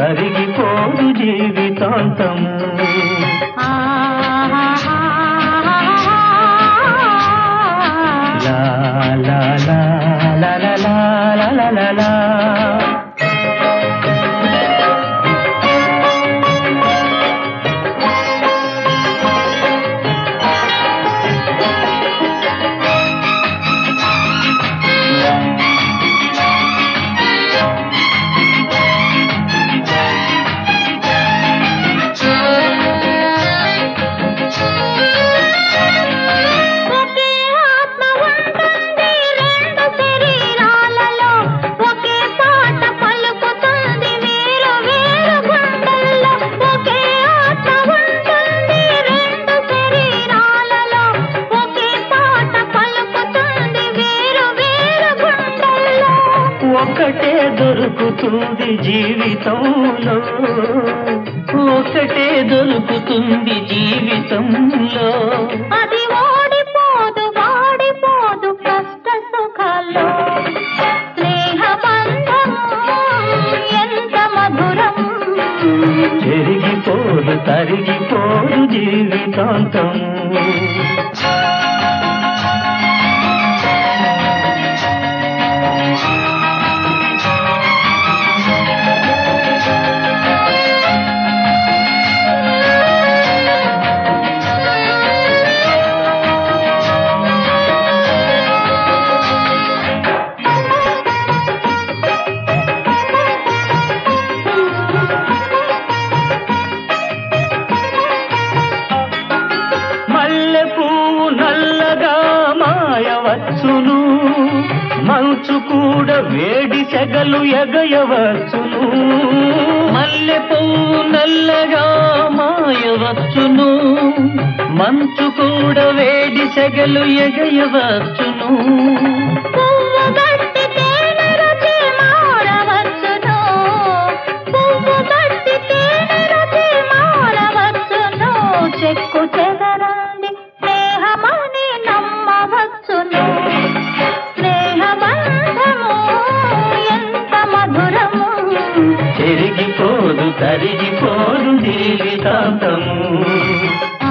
తరిగిపోదు జీవితాంతము. లా లా లా లా లా లా లా లా లా. ఒకటే దొరుకుతుంది జీవితంలో, ఒకటే దొరుకుతుంది జీవితంలో. అది ఓడిపోదు వాడిపోదు కష్ట సుఖాల్లో. స్నేహబంధము ఎంత మధురం. చెరిగిపోదు తరిగిపోదు జీవితాంతము. నల్లగా మాయవచ్చును, మంచు కూడా వేడి సెగలు ఎగయవచ్చును. మల్లె పువ్వు నల్లగా మాయవచ్చును, మంచు కూడా వేడి సెగలు ఎగయవచ్చును. చెక్కు చెదరంది స్నేహమని నమ్మవచ్చును. స్నేహబంధము ఎంత మధురము. చెరిగిపోదు తరిగిపోదు జీవితాంతము.